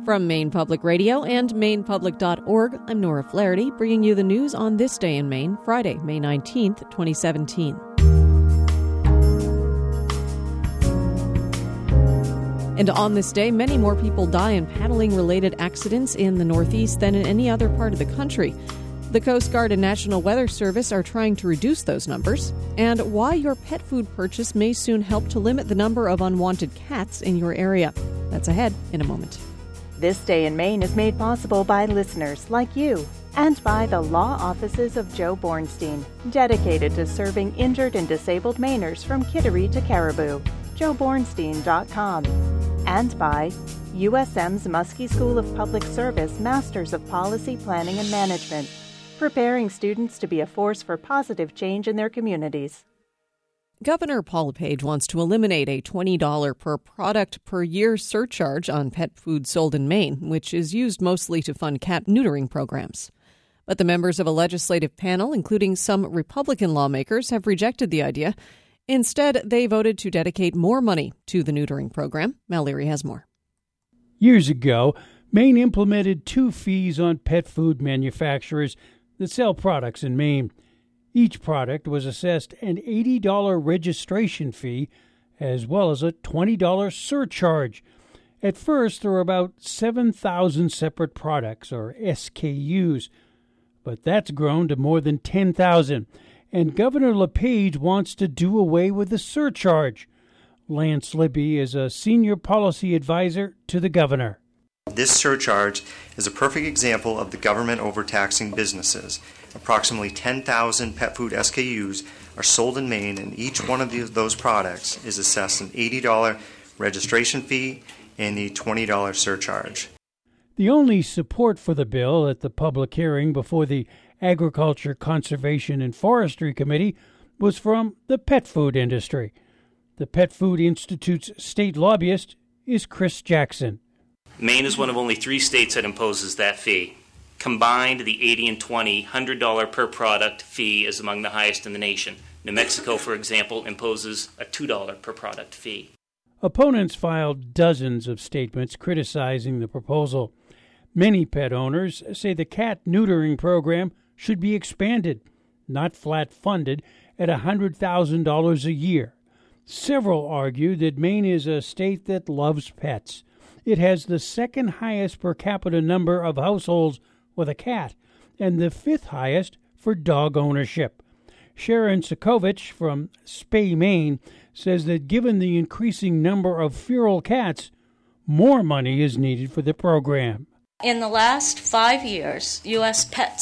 From Maine Public Radio and MainePublic.org, I'm Nora Flaherty, bringing you the news on this day in Maine, Friday, May 19th, 2017. And on this day, many more people die in paddling-related accidents in the Northeast than in any other part of the country. The Coast Guard and National Weather Service are trying to reduce those numbers, and why your pet food purchase may soon help to limit the number of unwanted cats in your area. That's ahead in a moment. This Day in Maine is made possible by listeners like you and by the law offices of Joe Bornstein, dedicated to serving injured and disabled Mainers from Kittery to Caribou. JoeBornstein.com. And by USM's Muskie School of Public Service Masters of Policy Planning and Management, preparing students to be a force for positive change in their communities. Governor Paul LePage wants to eliminate a $20 per product per year surcharge on pet food sold in Maine, which is used mostly to fund cat neutering programs. But the members of a legislative panel, including some Republican lawmakers, have rejected the idea. Instead, they voted to dedicate more money to the neutering program. Mal Leary has more. Years ago, Maine implemented two fees on pet food manufacturers that sell products in Maine. Each product was assessed an $80 registration fee as well as a $20 surcharge. At first, there were about 7,000 separate products, or SKUs, but that's grown to more than 10,000, and Governor LePage wants to do away with the surcharge. Lance Libby is a senior policy advisor to the governor. This surcharge is a perfect example of the government overtaxing businesses. Approximately 10,000 pet food SKUs are sold in Maine, and each one of those products is assessed an $80 registration fee and a $20 surcharge. The only support for the bill at the public hearing before the Agriculture, Conservation, and Forestry Committee was from the pet food industry. The Pet Food Institute's state lobbyist is Chris Jackson. Maine is one of only 3 states that imposes that fee. Combined, the $80 and $20 $100 per product fee is among the highest in the nation. New Mexico, for example, imposes a $2 per product fee. Opponents filed dozens of statements criticizing the proposal. Many pet owners say the cat neutering program should be expanded, not flat funded at $100,000 a year. Several argue that Maine is a state that loves pets. It has the second highest per capita number of households with a cat and the 5th highest for dog ownership. Sharon Sokovich from Spay, Maine, says that given the increasing number of feral cats, more money is needed for the program. In the last 5 years, U.S. pet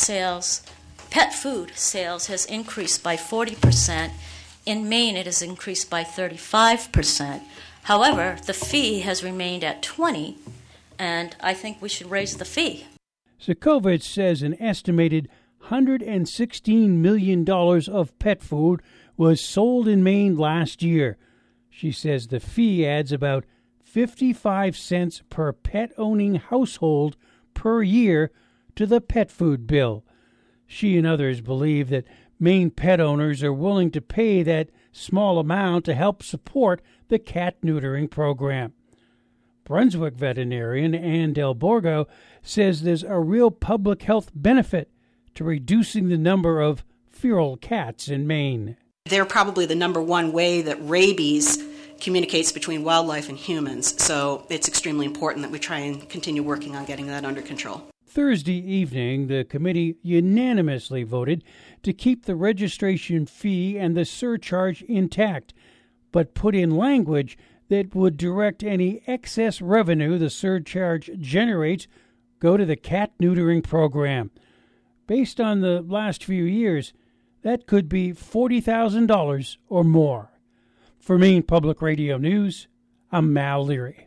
food sales has increased by 40%. In Maine, it has increased by 35%. However, the fee has remained at $20, and I think we should raise the fee. Sokovich says an estimated $116 million of pet food was sold in Maine last year. She says the fee adds about 55 cents per pet-owning household per year to the pet food bill. She and others believe that Maine pet owners are willing to pay that small amount to help support the cat neutering program. Brunswick veterinarian Ann Del Borgo says there's a real public health benefit to reducing the number of feral cats in Maine. They're probably the number one way that rabies communicates between wildlife and humans, so it's extremely important that we try and continue working on getting that under control. Thursday evening, the committee unanimously voted to keep the registration fee and the surcharge intact, but put in language that would direct any excess revenue the surcharge generates go to the cat neutering program. Based on the last few years, that could be $40,000 or more. For Maine Public Radio News, I'm Mal Leary.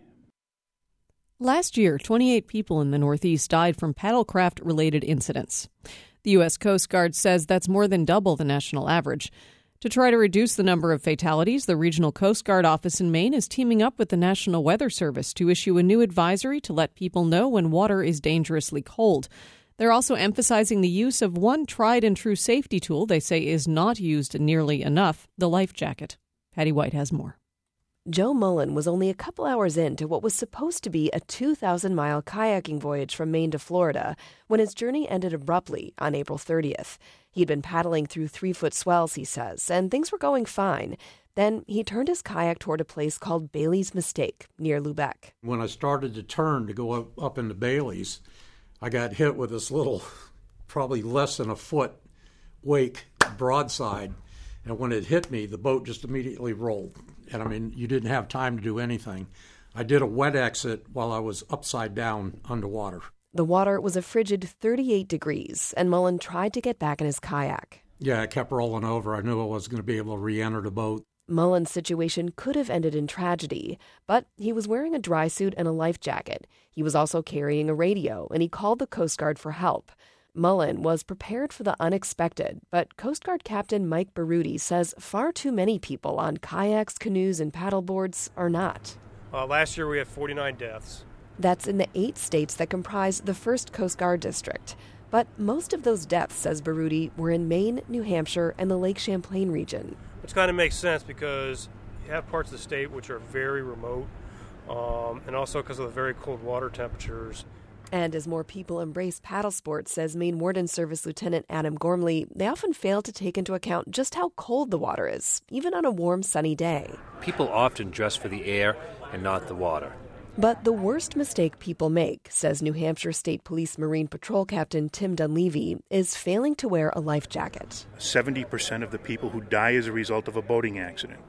Last year, 28 people in the Northeast died from paddlecraft-related incidents. The U.S. Coast Guard says that's more than double the national average. To try to reduce the number of fatalities, the Regional Coast Guard office in Maine is teaming up with the National Weather Service to issue a new advisory to let people know when water is dangerously cold. They're also emphasizing the use of one tried-and-true safety tool they say is not used nearly enough, the life jacket. Patty White has more. Joe Mullen was only a couple hours into what was supposed to be a 2,000-mile kayaking voyage from Maine to Florida when his journey ended abruptly on April 30th. He'd been paddling through 3-foot swells, he says, and things were going fine. Then he turned his kayak toward a place called Bailey's Mistake near Lubec. When I started to turn to go up into Bailey's, I got hit with this little, probably less than a foot wake broadside. And when it hit me, the boat just immediately rolled. And I mean, you didn't have time to do anything. I did a wet exit while I was upside down underwater. The water was a frigid 38 degrees, and Mullen tried to get back in his kayak. Yeah, it kept rolling over. I knew I wasn't going to be able to re-enter the boat. Mullen's situation could have ended in tragedy, but he was wearing a dry suit and a life jacket. He was also carrying a radio, and he called the Coast Guard for help. Mullen was prepared for the unexpected, but Coast Guard Captain Mike Baruti says far too many people on kayaks, canoes, and paddleboards are not. Last year we had 49 deaths. That's in the 8 states that comprise the 1st Coast Guard District. But most of those deaths, says Baruti, were in Maine, New Hampshire, and the Lake Champlain region. Which kind of makes sense because you have parts of the state which are very remote, and also because of the very cold water temperatures. And as more people embrace paddle sports, says Maine Warden Service Lieutenant Adam Gormley, they often fail to take into account just how cold the water is, even on a warm, sunny day. People often dress for the air and not the water. But the worst mistake people make, says New Hampshire State Police Marine Patrol Captain Tim Dunleavy, is failing to wear a life jacket. 70% of the people who die as a result of a boating accident,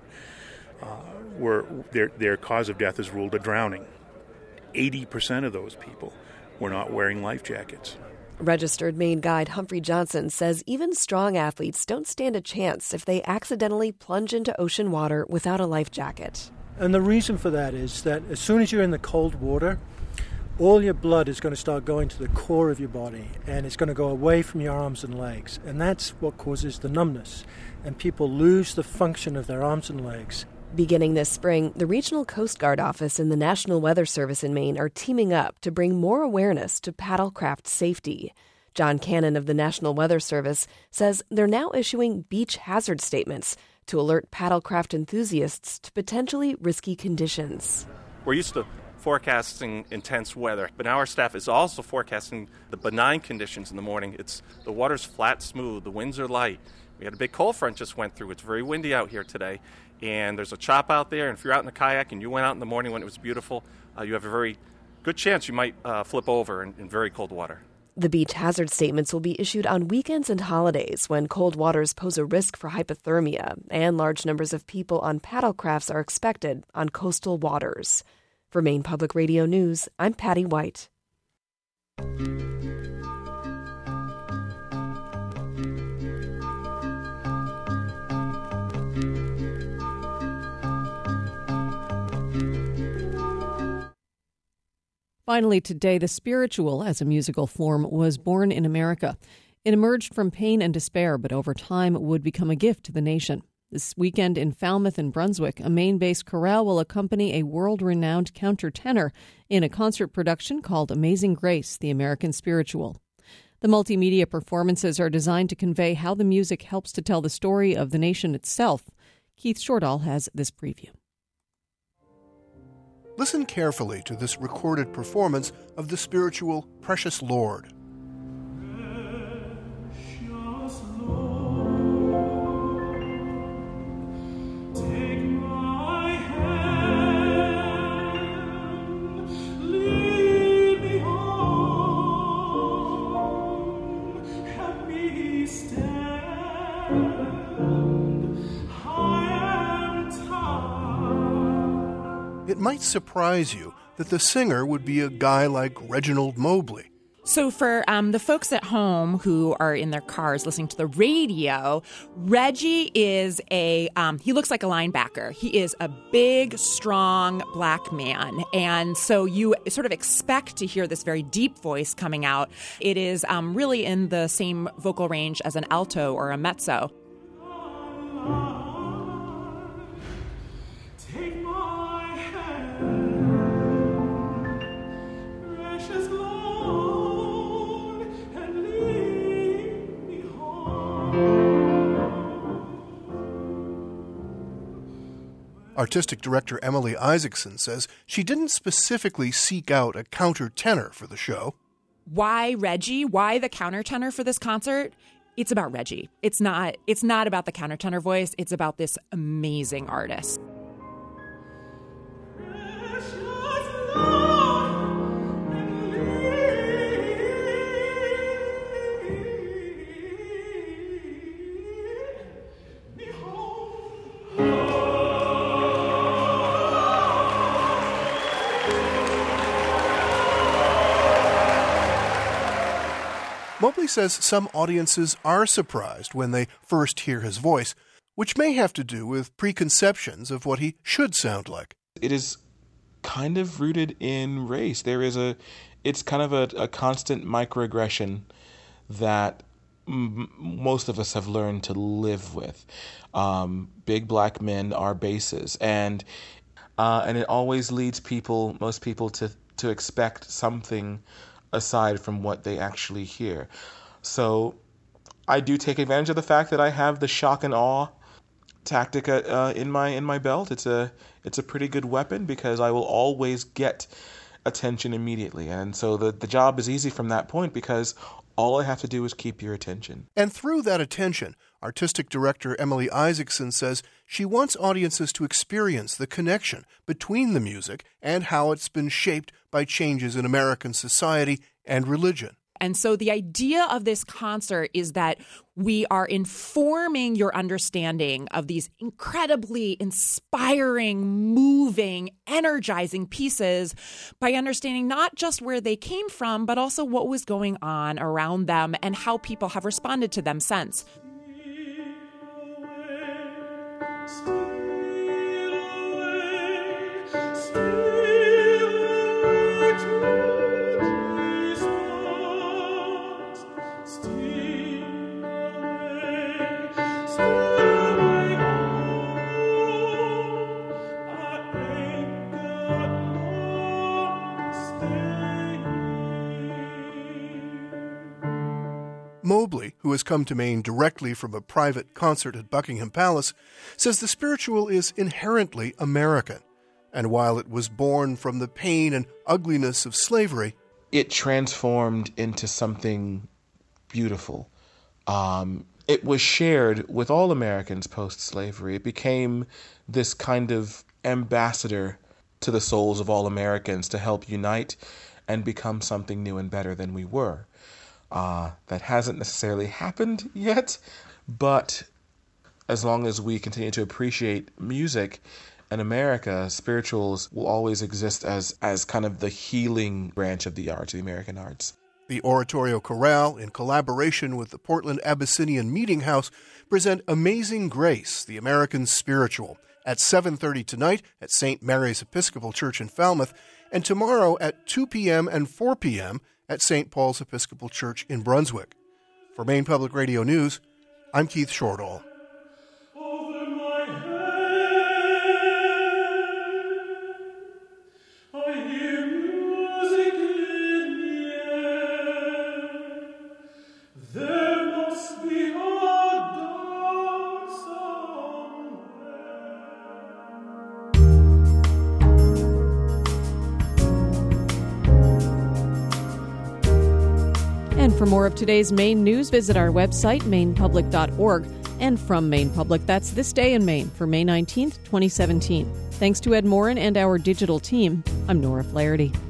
their cause of death is ruled a drowning. 80% of those people were not wearing life jackets. Registered Maine guide Humphrey Johnson says even strong athletes don't stand a chance if they accidentally plunge into ocean water without a life jacket. And the reason for that is that as soon as you're in the cold water, all your blood is going to start going to the core of your body, and it's going to go away from your arms and legs. And that's what causes the numbness. And people lose the function of their arms and legs. Beginning this spring, the Regional Coast Guard Office and the National Weather Service in Maine are teaming up to bring more awareness to paddlecraft safety. John Cannon of the National Weather Service says they're now issuing beach hazard statements to alert paddlecraft enthusiasts to potentially risky conditions. We're used to forecasting intense weather, but now our staff is also forecasting the benign conditions in the morning. The water's flat, smooth, the winds are light. We had a big cold front just went through. It's very windy out here today, and there's a chop out there, and if you're out in a kayak and you went out in the morning when it was beautiful, you have a very good chance you might flip over in very cold water. The beach hazard statements will be issued on weekends and holidays when cold waters pose a risk for hypothermia, and large numbers of people on paddlecrafts are expected on coastal waters. For Maine Public Radio News, I'm Patty White. Finally today, the spiritual as a musical form was born in America. It emerged from pain and despair, but over time would become a gift to the nation. This weekend in Falmouth and Brunswick, a Maine-based chorale will accompany a world-renowned countertenor in a concert production called Amazing Grace, the American Spiritual. The multimedia performances are designed to convey how the music helps to tell the story of the nation itself. Keith Shortall has this preview. Listen carefully to this recorded performance of the spiritual Precious Lord. It might surprise you that the singer would be a guy like Reginald Mobley. So for the folks at home who are in their cars listening to the radio, Reggie is he looks like a linebacker. He is a big, strong black man. And so you sort of expect to hear this very deep voice coming out. It is really in the same vocal range as an alto or a mezzo. Artistic director Emily Isaacson says she didn't specifically seek out a countertenor for the show. Why Reggie? Why the countertenor for this concert? It's about Reggie. It's not about the countertenor voice. It's about this amazing artist. Mobley says some audiences are surprised when they first hear his voice, which may have to do with preconceptions of what he should sound like. It is kind of rooted in race. It's kind of a constant microaggression that most of us have learned to live with. Big black men are bases, and it always leads most people to expect something aside from what they actually hear. So I do take advantage of the fact that I have the shock and awe tactic in my belt. It's a pretty good weapon because I will always get attention immediately. And so the job is easy from that point because all I have to do is keep your attention. And through that attention, artistic director Emily Isaacson says she wants audiences to experience the connection between the music and how it's been shaped by changes in American society and religion. And so the idea of this concert is that we are informing your understanding of these incredibly inspiring, moving, energizing pieces by understanding not just where they came from, but also what was going on around them and how people have responded to them since. Mobley, who has come to Maine directly from a private concert at Buckingham Palace, says the spiritual is inherently American. And while it was born from the pain and ugliness of slavery, it transformed into something beautiful. It was shared with all Americans post-slavery. It became this kind of ambassador to the souls of all Americans to help unite and become something new and better than we were. That hasn't necessarily happened yet, but as long as we continue to appreciate music in America, spirituals will always exist as kind of the healing branch of the arts, the American arts. The Oratorio Chorale, in collaboration with the Portland Abyssinian Meeting House, present Amazing Grace, the American Spiritual, at 7:30 tonight at St. Mary's Episcopal Church in Falmouth, and tomorrow at 2 p.m. and 4 p.m. at St. Paul's Episcopal Church in Brunswick. For Maine Public Radio News, I'm Keith Shortall. And for more of today's Maine news, visit our website, mainepublic.org. And from Maine Public, that's This Day in Maine for May 19th, 2017. Thanks to Ed Morin and our digital team. I'm Nora Flaherty.